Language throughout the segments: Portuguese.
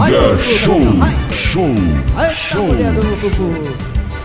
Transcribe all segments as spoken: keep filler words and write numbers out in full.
Mega Show, show, show. Mulher do Cucu.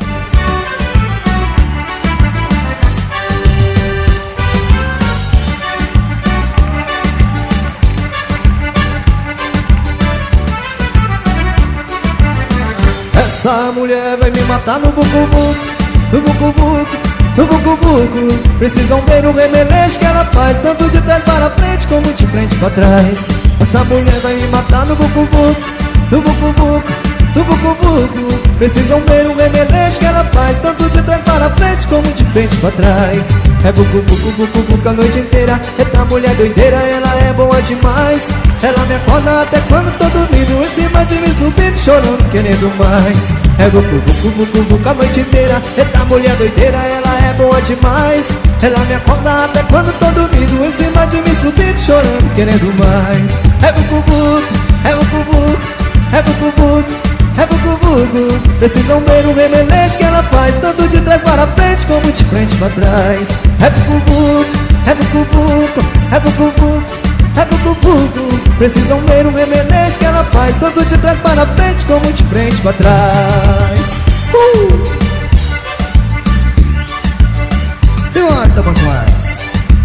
Essa mulher vai me matar no bucu-bucu, no bucu-bucu, no bucu-bucu. Precisam ver o remeleixo que ela faz, tanto de trás para frente como de frente para trás. Essa mulher vai me matar no bucu-bucu, no bucu-bucu, no bucu-bucu. Precisam ver o remeleixo que ela faz, tanto de trás para frente como de frente para trás. É bucu-bucu, bucu-bucu a noite inteira. Eita mulher doideira, ela é boa demais. Ela me acorda até quando tô dormindo, em cima de mim subindo, chorando, querendo mais. É bucu-bucu, bucu-bucu a noite inteira. Eita mulher doideira, ela é boa demais. Ela me acorda até quando tô dormindo, em cima de mim subindo, chorando, querendo mais. É bucu-bucu, é bucu-bucu, é bucu-bucu, é bucu-bucu. Precisam ver o remeleixo que ela faz, tanto de trás para frente como de frente para trás. É bucu-bucu, é bucu-bucu, é bucu-bucu, é bucu-bucu. Precisam ver o remeleixo que ela faz, tanto de trás para frente como de frente para trás. Uh! E olha, tá bom demais.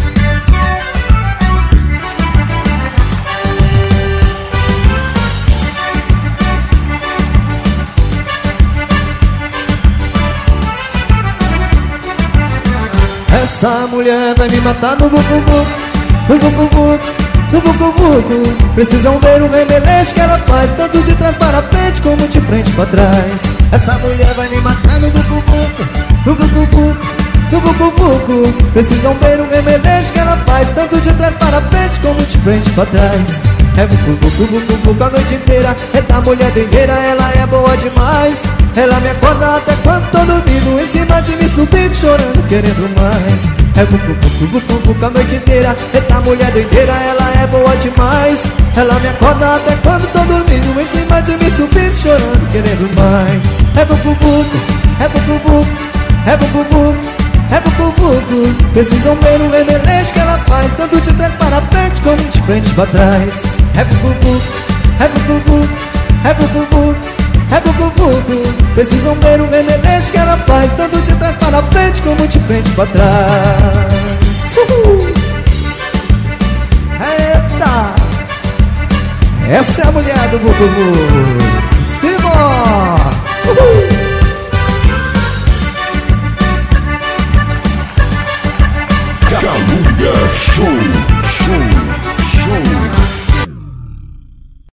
Essa mulher vai me matar no bucu-bucu, no bucu-bucu, no bucu-bucu. Precisam ver o remeleixo que ela faz, tanto de trás para frente como de frente para trás. Essa mulher vai me matar no bucu-bucu, no bucu-bucu, no bucu-bucu. Precisam ver o remeleixo que ela faz, tanto de trás para frente como de frente para trás. É bucu-bucu, bucu-bucu a noite inteira. Eita mulher doideira, ela é boa demais. Ela me acorda até quando tô dormindo, em cima de mim subindo, chorando, querendo mais. É bucu-bucu, bucu-bucu a noite inteira. Eita mulher doideira, ela é boa demais. Ela me acorda até quando tô dormindo, em cima de mim subindo, chorando, querendo mais. É bucu-bucu, é bucu-bucu, é bucu-bucu, é bucu-bucu. Precisam ver o remeleixo que ela faz, tanto de trás para frente como de frente para trás. É bucu-bucu, é bucu-bucu, é bucu-bucu, é bucu-bucu. Precisam ver o remeleixo que ela faz, tanto de trás para frente como de frente para trás. Uhul. Eita! Essa é a mulher do bucu-bucu.